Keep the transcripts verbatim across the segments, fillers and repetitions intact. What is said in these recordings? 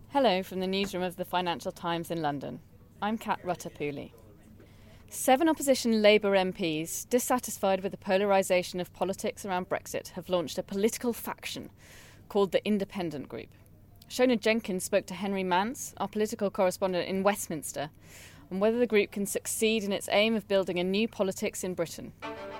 Hello from the newsroom of the Financial Times in London. I'm Kat Rutter-Pooley. Seven opposition Labour M Ps, dissatisfied with the polarisation of politics around Brexit, have launched a political faction called the Independent Group. Shona Jenkins spoke to Henry Mance, our political correspondent in Westminster, on whether the group can succeed in its aim of building a new politics in Britain.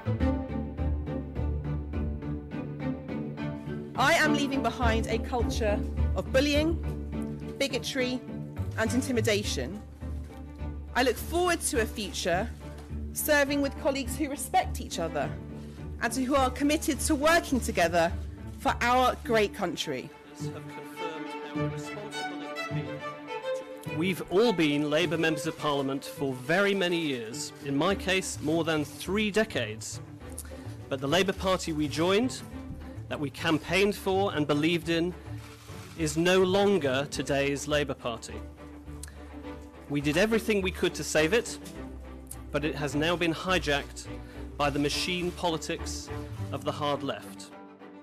I am leaving behind a culture of bullying, bigotry and intimidation. I look forward to a future serving with colleagues who respect each other and who are committed to working together for our great country. We've all been Labour members of Parliament for very many years, in my case more than three decades. But the Labour Party we joined, that we campaigned for and believed in, is no longer today's Labour Party. We did everything we could to save it, but it has now been hijacked by the machine politics of the hard left.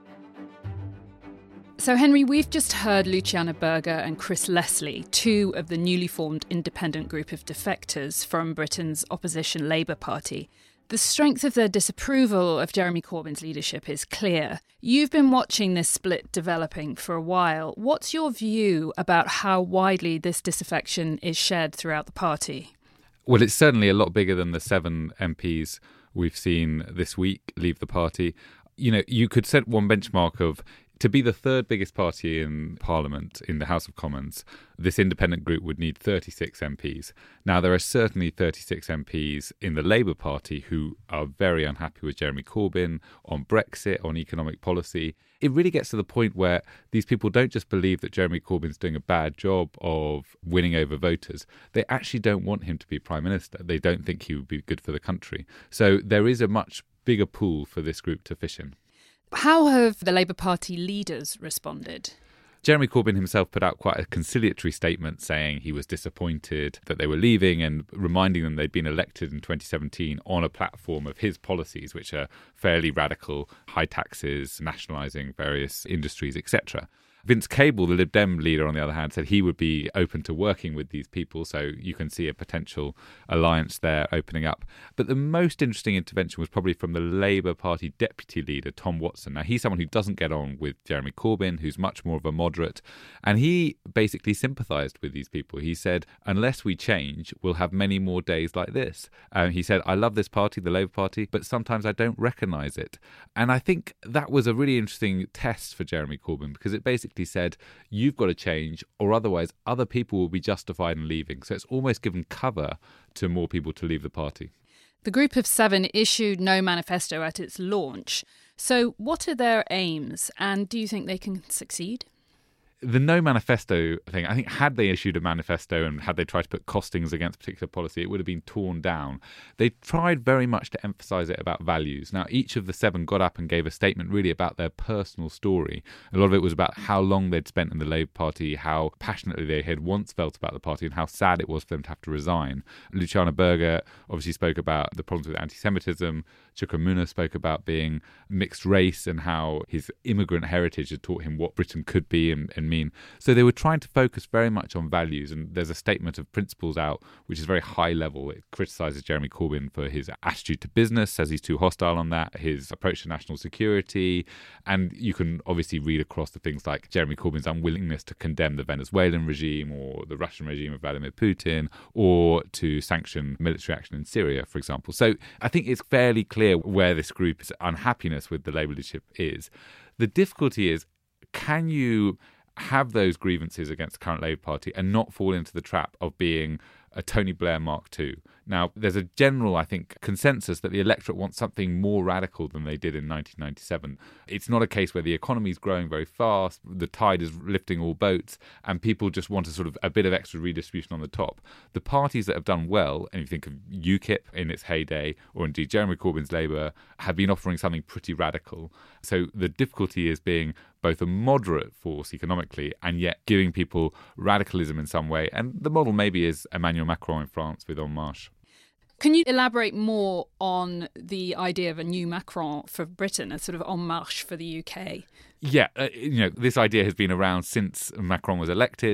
So, Henry, we've just heard Luciana Berger and Chris Leslie, two of the newly formed independent group of defectors from Britain's opposition Labour Party. The strength of their disapproval of Jeremy Corbyn's leadership is clear. You've been watching this split developing for a while. What's your view about how widely this disaffection is shared throughout the party? Well, it's certainly a lot bigger than the seven M Ps we've seen this week leave the party. You know, you could set one benchmark of to be the third biggest party in Parliament, in the House of Commons, this independent group would need thirty-six M Ps. Now, there are certainly thirty-six M Ps in the Labour Party who are very unhappy with Jeremy Corbyn on Brexit, on economic policy. It really gets to the point where these people don't just believe that Jeremy Corbyn's doing a bad job of winning over voters. They actually don't want him to be Prime Minister. They don't think he would be good for the country. So there is a much bigger pool for this group to fish in. How have the Labour Party leaders responded? Jeremy Corbyn himself put out quite a conciliatory statement saying he was disappointed that they were leaving and reminding them they'd been elected in twenty seventeen on a platform of his policies, which are fairly radical, high taxes, nationalising various industries, et cetera. Vince Cable, the Lib Dem leader, on the other hand, said he would be open to working with these people, so you can see a potential alliance there opening up. But the most interesting intervention was probably from the Labour Party deputy leader, Tom Watson. Now, he's someone who doesn't get on with Jeremy Corbyn, who's much more of a moderate, and he basically sympathised with these people. He said, unless we change, we'll have many more days like this. Um, he said, I love this party, the Labour Party, but sometimes I don't recognise it. And I think that was a really interesting test for Jeremy Corbyn, because it basically said, you've got to change or otherwise other people will be justified in leaving. So it's almost given cover to more people to leave the party. The Group of Seven issued no manifesto at its launch. So what are their aims and do you think they can succeed? The no manifesto thing, I think had they issued a manifesto and had they tried to put costings against a particular policy, it would have been torn down. They tried very much to emphasise it about values. Now, each of the seven got up and gave a statement really about their personal story. A lot of it was about how long they'd spent in the Labour Party, how passionately they had once felt about the party and how sad it was for them to have to resign. Luciana Berger obviously spoke about the problems with anti-Semitism. Chuka Umunna spoke about being mixed race and how his immigrant heritage had taught him what Britain could be and, and mean. So they were trying to focus very much on values, and there's a statement of principles out which is very high level. It criticises Jeremy Corbyn for his attitude to business, says he's too hostile on that, his approach to national security, and you can obviously read across the things like Jeremy Corbyn's unwillingness to condemn the Venezuelan regime or the Russian regime of Vladimir Putin, or to sanction military action in Syria, for example. So I think it's fairly clear where this group's unhappiness with the Labour leadership is. The difficulty is, can you have those grievances against the current Labour Party and not fall into the trap of being a Tony Blair Mark two? Now, there's a general, I think, consensus that the electorate wants something more radical than they did in nineteen ninety-seven. It's not a case where the economy is growing very fast, the tide is lifting all boats, and people just want a sort of a bit of extra redistribution on the top. The parties that have done well, and you think of UKIP in its heyday, or indeed Jeremy Corbyn's Labour, have been offering something pretty radical. So the difficulty is being both a moderate force economically and yet giving people radicalism in some way. And the model maybe is Emmanuel Macron in France with En Marche. Can you elaborate more on the idea of a new Macron for Britain, a sort of en marche for the U K? Yeah, uh, you know, this idea has been around since Macron was elected,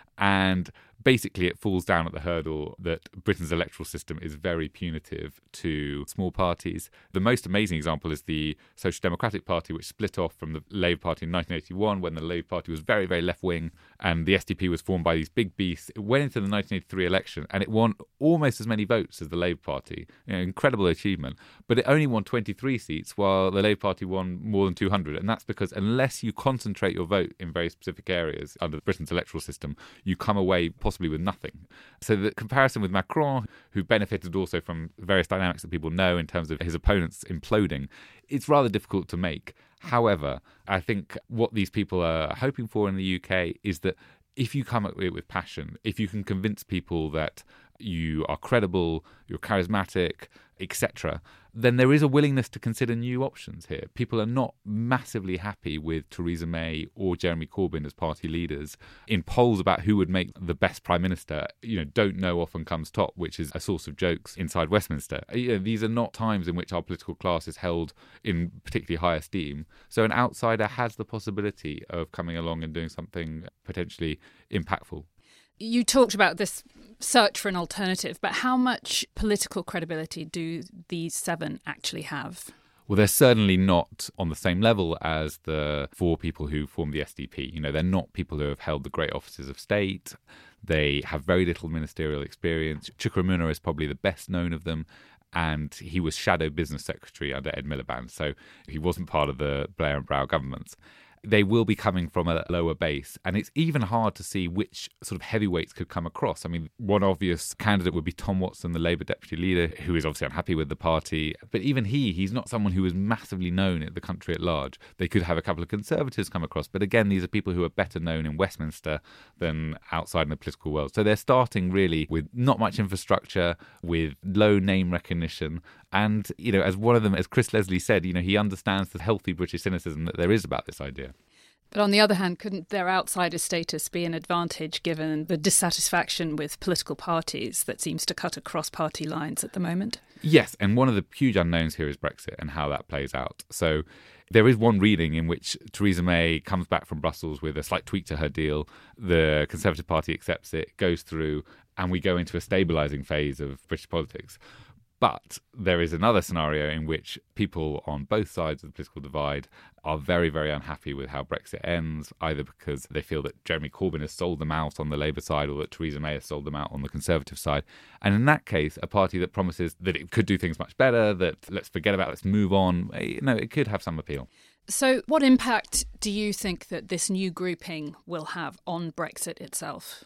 And basically, it falls down at the hurdle that Britain's electoral system is very punitive to small parties. The most amazing example is the Social Democratic Party, which split off from the Labour Party in nineteen eighty-one when the Labour Party was very, very left-wing, and the S D P was formed by these big beasts. It went into the nineteen eighty-three election, and it won almost as many votes as the Labour Party. You know, incredible achievement. But it only won twenty-three seats, while the Labour Party won more than two hundred. And that's because unless you concentrate your vote in very specific areas under Britain's electoral system, you come away possibly with nothing. So the comparison with Macron, who benefited also from various dynamics that people know in terms of his opponents imploding, it's rather difficult to make. However, I think what these people are hoping for in the U K is that if you come at it with passion, if you can convince people that you are credible, you're charismatic, et cetera, then there is a willingness to consider new options here. People are not massively happy with Theresa May or Jeremy Corbyn as party leaders. In polls about who would make the best prime minister, you know, don't know often comes top, which is a source of jokes inside Westminster. You know, these are not times in which our political class is held in particularly high esteem. So an outsider has the possibility of coming along and doing something potentially impactful. You talked about this search for an alternative, but how much political credibility do these seven actually have? Well, they're certainly not on the same level as the four people who formed the S D P. You know, they're not people who have held the great offices of state. They have very little ministerial experience. Chuka Umunna is probably the best known of them, and he was shadow business secretary under Ed Miliband, so he wasn't part of the Blair and Brown governments. They will be coming from a lower base, and it's even hard to see which sort of heavyweights could come across. I mean, one obvious candidate would be Tom Watson, the Labour deputy leader, who is obviously unhappy with the party. But even he, he's not someone who is massively known in the country at large. They could have a couple of Conservatives come across, but again, these are people who are better known in Westminster than outside in the political world. So they're starting really with not much infrastructure, with low name recognition. And, you know, as one of them, as Chris Leslie said, you know, he understands the healthy British cynicism that there is about this idea. But on the other hand, couldn't their outsider status be an advantage given the dissatisfaction with political parties that seems to cut across party lines at the moment? Yes, and one of the huge unknowns here is Brexit and how that plays out. So there is one reading in which Theresa May comes back from Brussels with a slight tweak to her deal. The Conservative Party accepts it, goes through, and we go into a stabilising phase of British politics. But there is another scenario in which people on both sides of the political divide are very, very unhappy with how Brexit ends, either because they feel that Jeremy Corbyn has sold them out on the Labour side or that Theresa May has sold them out on the Conservative side. And in that case, a party that promises that it could do things much better, that let's forget about it, let's move on, you know, it could have some appeal. So what impact do you think that this new grouping will have on Brexit itself?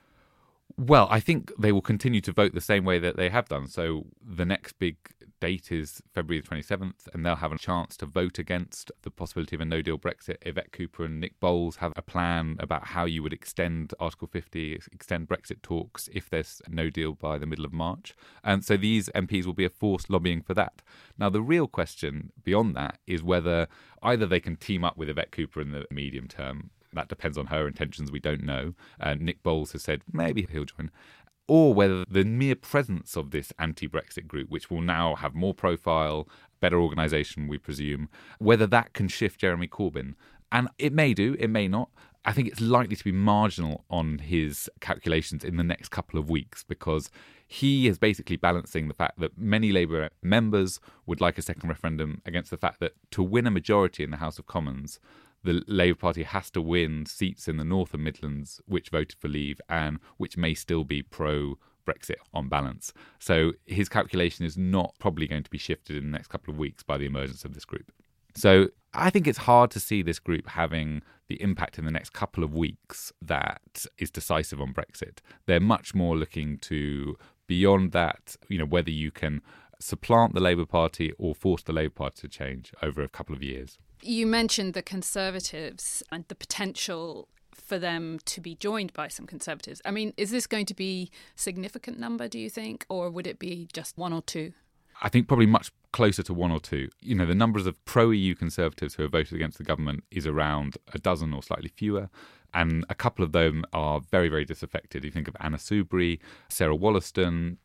Well, I think they will continue to vote the same way that they have done. So the next big date is February the twenty-seventh, and they'll have a chance to vote against the possibility of a no-deal Brexit. Yvette Cooper and Nick Bowles have a plan about how you would extend Article fifty, extend Brexit talks if there's no deal by the middle of March. And so these M Ps will be a force lobbying for that. Now, the real question beyond that is whether either they can team up with Yvette Cooper in the medium term. That depends on her intentions, we don't know. Uh, Nick Bowles has said maybe he'll join. Or whether the mere presence of this anti-Brexit group, which will now have more profile, better organisation, we presume, whether that can shift Jeremy Corbyn. And it may do, it may not. I think it's likely to be marginal on his calculations in the next couple of weeks, because he is basically balancing the fact that many Labour members would like a second referendum against the fact that to win a majority in the House of Commons, the Labour Party has to win seats in the North and Midlands which voted for Leave and which may still be pro-Brexit on balance. So his calculation is not probably going to be shifted in the next couple of weeks by the emergence of this group. So I think it's hard to see this group having the impact in the next couple of weeks that is decisive on Brexit. They're much more looking to, beyond that, you know, whether you can supplant the Labour Party or force the Labour Party to change over a couple of years. You mentioned the Conservatives and the potential for them to be joined by some Conservatives. I mean, is this going to be a significant number, do you think, or would it be just one or two? I think probably much closer to one or two. You know, the numbers of pro-E U Conservatives who have voted against the government is around a dozen or slightly fewer. And a couple of them are very, very disaffected. You think of Anna Soubry, Sarah Wollaston,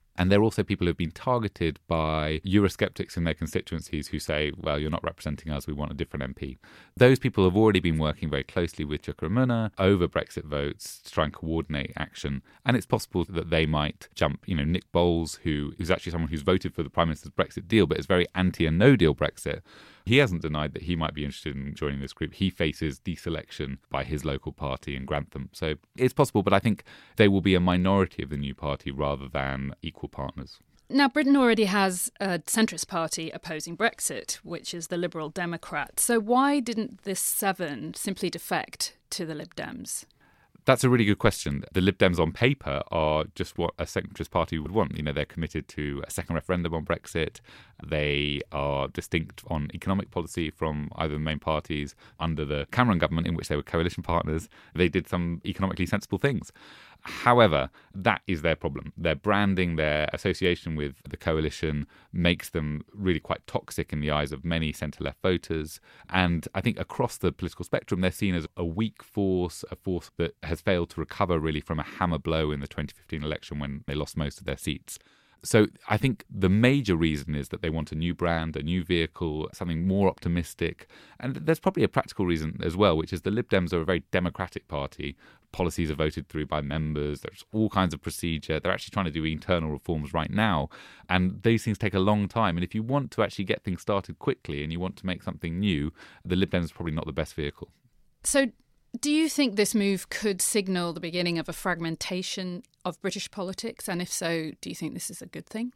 And they're also people who have been targeted by Eurosceptics in their constituencies who say, well, you're not representing us, we want a different M P. Those people have already been working very closely with Chuka Umunna over Brexit votes to try and coordinate action. And it's possible that they might jump, you know, Nick Bowles, who is actually someone who's voted for the Prime Minister's Brexit deal, but is very anti a no-deal Brexit. He hasn't denied that he might be interested in joining this group. He faces deselection by his local party in Grantham. So it's possible, but I think they will be a minority of the new party rather than equal partners. Now, Britain already has a centrist party opposing Brexit, which is the Liberal Democrats. So why didn't this seven simply defect to the Lib Dems? That's a really good question. The Lib Dems on paper are just what a centrist party would want. You know, they're committed to a second referendum on Brexit. They are distinct on economic policy from either of the main parties. Under the Cameron government, in which they were coalition partners, they did some economically sensible things. However, that is their problem. Their branding, their association with the coalition makes them really quite toxic in the eyes of many centre-left voters. And I think across the political spectrum, they're seen as a weak force, a force that has failed to recover really from a hammer blow in the twenty fifteen election when they lost most of their seats. So I think the major reason is that they want a new brand, a new vehicle, something more optimistic. And there's probably a practical reason as well, which is the Lib Dems are a very democratic party. Policies are voted through by members. There's all kinds of procedure. They're actually trying to do internal reforms right now. And these things take a long time. And if you want to actually get things started quickly and you want to make something new, the Lib Dems is probably not the best vehicle. So do you think this move could signal the beginning of a fragmentation of British politics? And if so, do you think this is a good thing?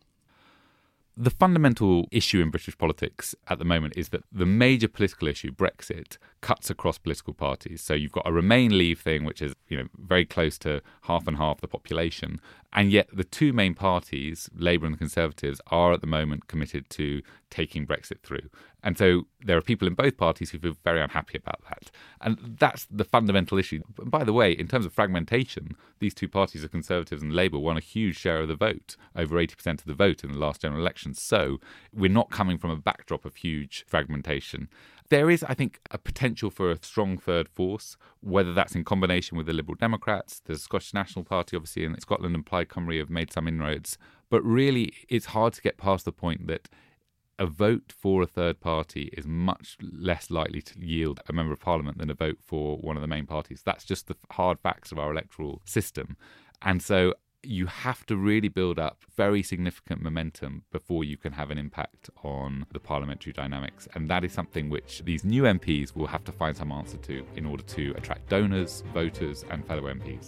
The fundamental issue in British politics at the moment is that the major political issue, Brexit, cuts across political parties. So you've got a Remain Leave thing, which is, you know, very close to half and half the population. And yet the two main parties, Labour and the Conservatives, are at the moment committed to taking Brexit through. And so there are people in both parties who feel very unhappy about that. And that's the fundamental issue. And by the way, in terms of fragmentation, these two parties, the Conservatives and Labour, won a huge share of the vote, over eighty percent of the vote in the last general election. So we're not coming from a backdrop of huge fragmentation. There is, I think, a potential for a strong third force, whether that's in combination with the Liberal Democrats. The Scottish National Party, obviously, and Scotland and Plaid Cymru have made some inroads. But really, it's hard to get past the point that a vote for a third party is much less likely to yield a member of parliament than a vote for one of the main parties. That's just the hard facts of our electoral system. And so you have to really build up very significant momentum before you can have an impact on the parliamentary dynamics. And that is something which these new M Ps will have to find some answer to in order to attract donors, voters and fellow M Ps.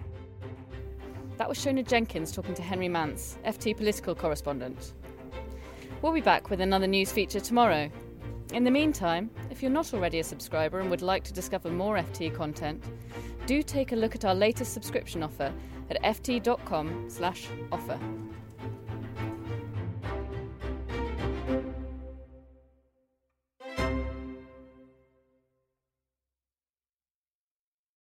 That was Shona Jenkins talking to Henry Mance, F T political correspondent. We'll be back with another news feature tomorrow. In the meantime, if you're not already a subscriber and would like to discover more F T content, do take a look at our latest subscription offer at ft dot com slash offer.